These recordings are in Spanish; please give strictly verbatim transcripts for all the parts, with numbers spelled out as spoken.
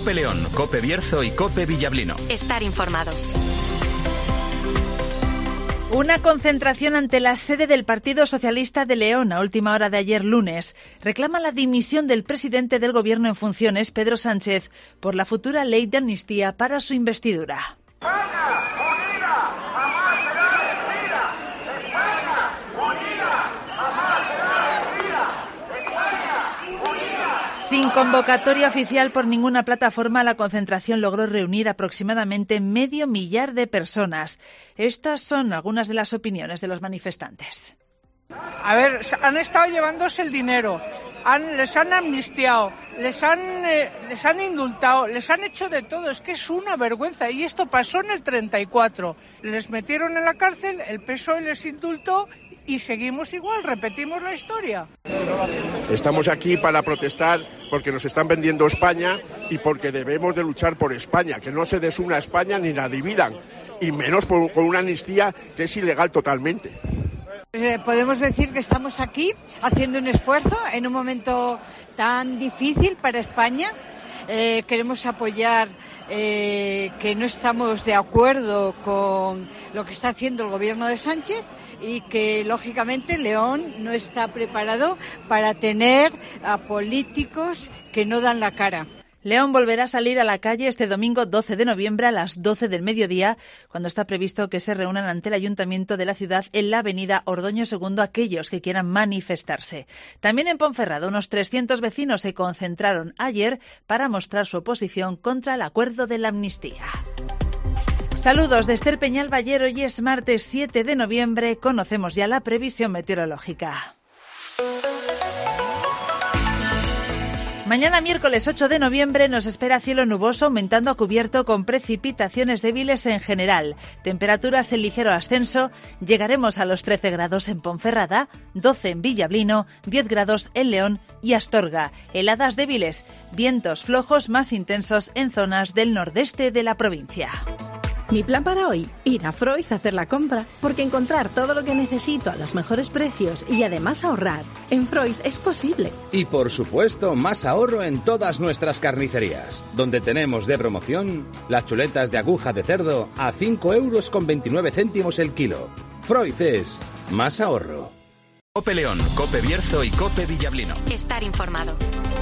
COPE León, COPE Bierzo y COPE Villablino. Estar informado. Una concentración ante la sede del Partido Socialista de León a última hora de ayer lunes reclama la dimisión del presidente del Gobierno en funciones, Pedro Sánchez, por la futura ley de amnistía para su investidura. Sin convocatoria oficial por ninguna plataforma, la concentración logró reunir aproximadamente medio millar de personas. Estas son algunas de las opiniones de los manifestantes. A ver, han estado llevándose el dinero, han, les han amnistiado, les han, eh, les han indultado, les han hecho de todo. Es que es una vergüenza. Y esto pasó en el treinta y cuatro. Les metieron en la cárcel, el P S O E les indultó y seguimos igual, repetimos la historia. Estamos aquí para protestar porque nos están vendiendo España y porque debemos de luchar por España, que no se desuna España ni la dividan, y menos por, con una amnistía que es ilegal totalmente. Eh, podemos decir que estamos aquí haciendo un esfuerzo en un momento tan difícil para España. Eh, queremos apoyar eh, que no estamos de acuerdo con lo que está haciendo el gobierno de Sánchez y que, lógicamente, León no está preparado para tener a políticos que no dan la cara. León volverá a salir a la calle este domingo doce de noviembre a las doce del mediodía, cuando está previsto que se reúnan ante el Ayuntamiento de la ciudad en la avenida Ordoño segundo aquellos que quieran manifestarse. También en Ponferrada, unos trescientos vecinos se concentraron ayer para mostrar su oposición contra el acuerdo de la amnistía. Saludos de Esther Peñal Ballero, y es martes siete de noviembre. Conocemos ya la previsión meteorológica. Mañana miércoles ocho de noviembre nos espera cielo nuboso aumentando a cubierto con precipitaciones débiles en general. Temperaturas en ligero ascenso, llegaremos a los trece grados en Ponferrada, doce en Villablino, diez grados en León y Astorga. Heladas débiles, vientos flojos más intensos en zonas del nordeste de la provincia. Mi plan para hoy, ir a Freud a hacer la compra, porque encontrar todo lo que necesito a los mejores precios y además ahorrar, en Freud es posible. Y por supuesto, más ahorro en todas nuestras carnicerías, donde tenemos de promoción las chuletas de aguja de cerdo a cinco euros con veintinueve céntimos el kilo. Freud es más ahorro. COPE León, COPE Bierzo y COPE Villablino. Estar informado.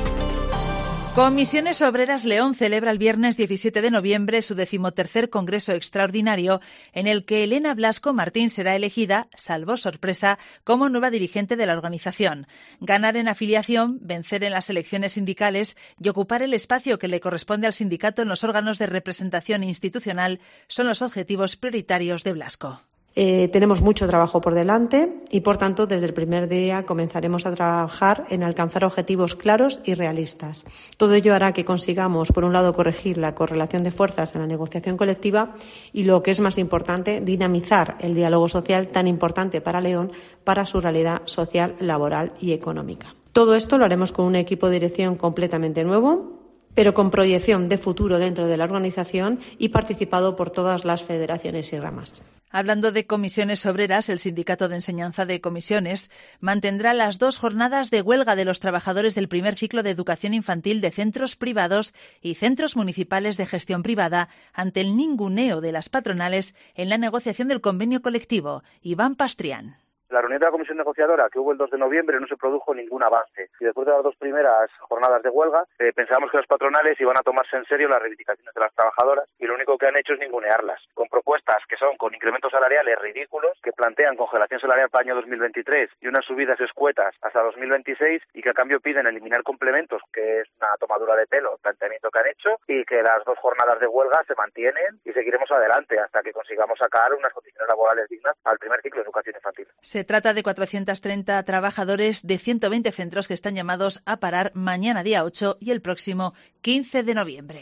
Comisiones Obreras León celebra el viernes diecisiete de noviembre su decimotercer Congreso Extraordinario, en el que Elena Blasco Martín será elegida, salvo sorpresa, como nueva dirigente de la organización. Ganar en afiliación, vencer en las elecciones sindicales y ocupar el espacio que le corresponde al sindicato en los órganos de representación institucional son los objetivos prioritarios de Blasco. Eh, tenemos mucho trabajo por delante y, por tanto, desde el primer día comenzaremos a trabajar en alcanzar objetivos claros y realistas. Todo ello hará que consigamos, por un lado, corregir la correlación de fuerzas en la negociación colectiva y, lo que es más importante, dinamizar el diálogo social tan importante para León, para su realidad social, laboral y económica. Todo esto lo haremos con un equipo de dirección completamente nuevo, pero con proyección de futuro dentro de la organización y participado por todas las federaciones y ramas. Hablando de comisiones obreras, el Sindicato de Enseñanza de Comisiones mantendrá las dos jornadas de huelga de los trabajadores del primer ciclo de educación infantil de centros privados y centros municipales de gestión privada ante el ninguneo de las patronales en la negociación del convenio colectivo. Iván Pastrián. La reunión de la comisión negociadora que hubo el dos de noviembre no se produjo ningún avance y después de las dos primeras jornadas de huelga eh, pensábamos que las patronales iban a tomarse en serio las reivindicaciones de las trabajadoras y lo único que han hecho es ningunearlas, con propuestas que son con incrementos salariales ridículos, que plantean congelación salarial para el año dos mil veintitrés y unas subidas escuetas hasta dos mil veintiséis y que a cambio piden eliminar complementos, que es una tomadura de pelo, el planteamiento que han hecho, y que las dos jornadas de huelga se mantienen y seguiremos adelante hasta que consigamos sacar unas condiciones laborales dignas al primer ciclo de educación infantil. Se trata de cuatrocientos treinta trabajadores de ciento veinte centros que están llamados a parar mañana día ocho y el próximo quince de noviembre.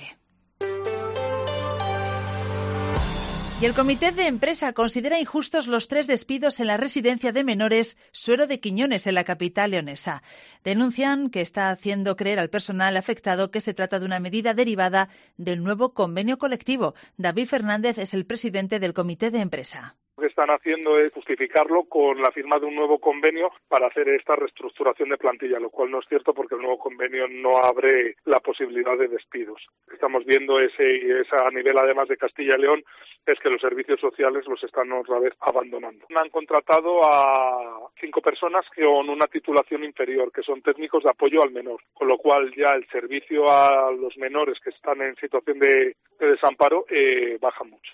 Y el Comité de Empresa considera injustos los tres despidos en la residencia de menores Suero de Quiñones, en la capital leonesa. Denuncian que está haciendo creer al personal afectado que se trata de una medida derivada del nuevo convenio colectivo. David Fernández es el presidente del Comité de Empresa. Lo que están haciendo es justificarlo con la firma de un nuevo convenio para hacer esta reestructuración de plantilla, lo cual no es cierto porque el nuevo convenio no abre la posibilidad de despidos. Estamos viendo ese, esa a nivel además de Castilla y León, es que los servicios sociales los están otra vez abandonando. Han contratado a cinco personas con una titulación inferior, que son técnicos de apoyo al menor, con lo cual ya el servicio a los menores que están en situación de, de desamparo eh, baja mucho.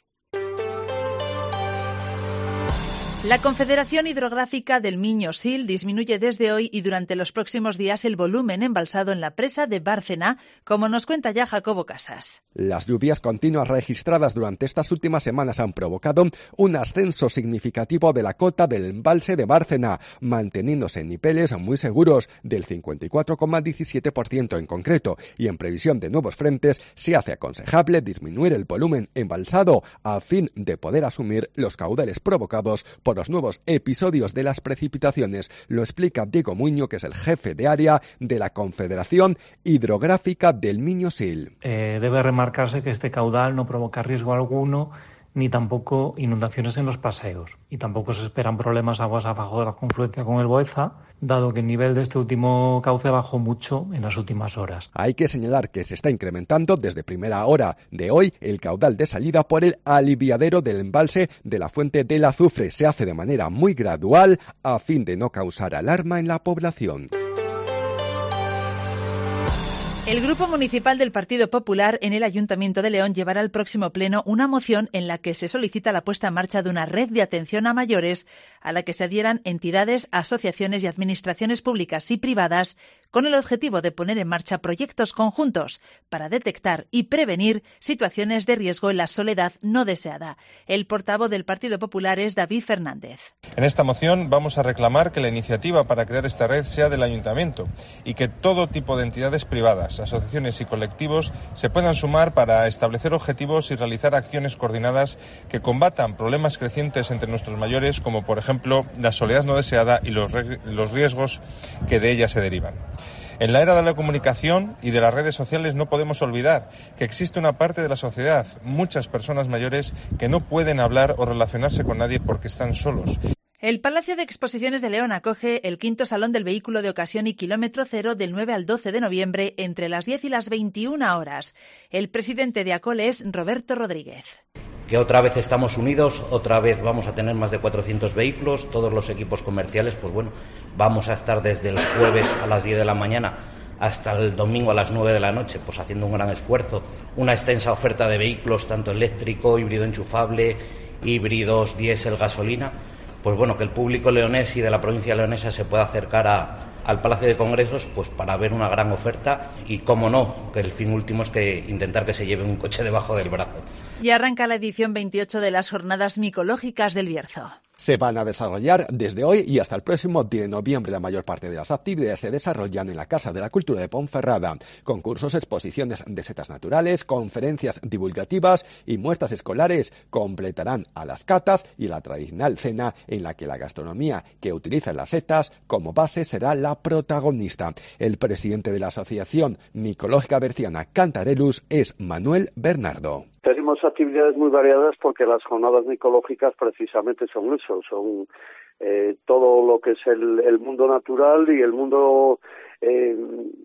La Confederación Hidrográfica del Miño-Sil disminuye desde hoy y durante los próximos días el volumen embalsado en la presa de Bárcena, como nos cuenta ya Jacobo Casas. Las lluvias continuas registradas durante estas últimas semanas han provocado un ascenso significativo de la cota del embalse de Bárcena, manteniéndose en niveles muy seguros del cincuenta y cuatro coma diecisiete por ciento en concreto, y en previsión de nuevos frentes se hace aconsejable disminuir el volumen embalsado a fin de poder asumir los caudales provocados por los nuevos episodios de las precipitaciones. Lo explica Diego Muño, que es el jefe de área de la Confederación Hidrográfica del Miño-Sil. Eh, debe remarcarse que este caudal no provoca riesgo alguno ni tampoco inundaciones en los paseos, y tampoco se esperan problemas aguas abajo de la confluencia con el Boeza, dado que el nivel de este último cauce bajó mucho en las últimas horas. Hay que señalar que se está incrementando desde primera hora de hoy el caudal de salida por el aliviadero del embalse de la Fuente del Azufre. Se hace de manera muy gradual a fin de no causar alarma en la población. El Grupo Municipal del Partido Popular en el Ayuntamiento de León llevará al próximo pleno una moción en la que se solicita la puesta en marcha de una red de atención a mayores a la que se adhieran entidades, asociaciones y administraciones públicas y privadas con el objetivo de poner en marcha proyectos conjuntos para detectar y prevenir situaciones de riesgo en la soledad no deseada. El portavoz del Partido Popular es David Fernández. En esta moción vamos a reclamar que la iniciativa para crear esta red sea del Ayuntamiento y que todo tipo de entidades privadas, asociaciones y colectivos se puedan sumar para establecer objetivos y realizar acciones coordinadas que combatan problemas crecientes entre nuestros mayores, como por ejemplo la soledad no deseada y los, los riesgos que de ella se derivan. En la era de la comunicación y de las redes sociales no podemos olvidar que existe una parte de la sociedad, muchas personas mayores, que no pueden hablar o relacionarse con nadie porque están solos. El Palacio de Exposiciones de León acoge el quinto Salón del Vehículo de Ocasión y Kilómetro Cero del nueve al doce de noviembre entre las diez y las veintiuna horas. El presidente de ACOL es Roberto Rodríguez. Que otra vez estamos unidos, otra vez vamos a tener más de cuatrocientos vehículos, todos los equipos comerciales, pues bueno, vamos a estar desde el jueves a las diez de la mañana hasta el domingo a las nueve de la noche, pues haciendo un gran esfuerzo, una extensa oferta de vehículos, tanto eléctrico, híbrido enchufable, híbridos, diésel, gasolina. Pues bueno, que el público leonés y de la provincia leonesa se pueda acercar a, al Palacio de Congresos pues para ver una gran oferta y, cómo no, que el fin último es que intentar que se lleve un coche debajo del brazo. Y arranca la edición veintiocho de las Jornadas Micológicas del Bierzo. Se van a desarrollar desde hoy y hasta el próximo diez de noviembre. La mayor parte de las actividades se desarrollan en la Casa de la Cultura de Ponferrada. Concursos, exposiciones de setas naturales, conferencias divulgativas y muestras escolares completarán a las catas y la tradicional cena en la que la gastronomía que utiliza las setas como base será la protagonista. El presidente de la Asociación Micológica Berciana Cantarellus es Manuel Bernardo. Tenemos actividades muy variadas porque las jornadas micológicas precisamente son eso, son eh, todo lo que es el, el mundo natural y el mundo eh,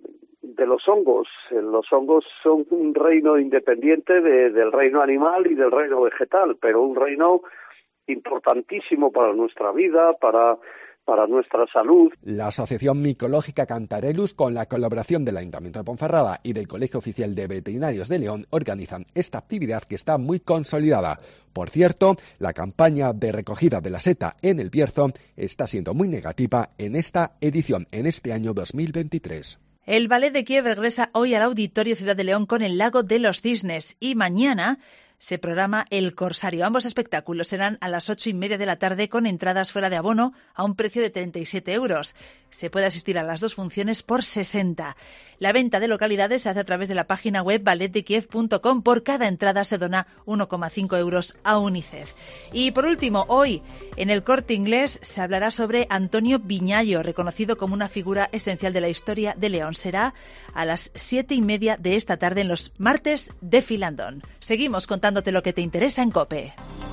de los hongos. Los hongos son un reino independiente de, del reino animal y del reino vegetal, pero un reino importantísimo para nuestra vida, para... para nuestra salud. La Asociación Micológica Cantarellus, con la colaboración del Ayuntamiento de Ponferrada y del Colegio Oficial de Veterinarios de León, organizan esta actividad que está muy consolidada. Por cierto, la campaña de recogida de la seta en el Bierzo está siendo muy negativa en esta edición, en este año dos mil veintitrés. El Ballet de Kiev regresa hoy al Auditorio Ciudad de León con el Lago de los Cisnes y mañana se programa El Corsario. Ambos espectáculos serán a las ocho y media de la tarde con entradas fuera de abono a un precio de treinta y siete euros. Se puede asistir a las dos funciones por sesenta. La venta de localidades se hace a través de la página web ballet de kiev punto com. Por cada entrada se dona uno coma cinco euros a UNICEF. Y por último, hoy en el Corte Inglés se hablará sobre Antonio Viñallo, reconocido como una figura esencial de la historia de León. Será a las siete y media de esta tarde en los martes de Filandón. Seguimos contándote lo que te interesa en COPE.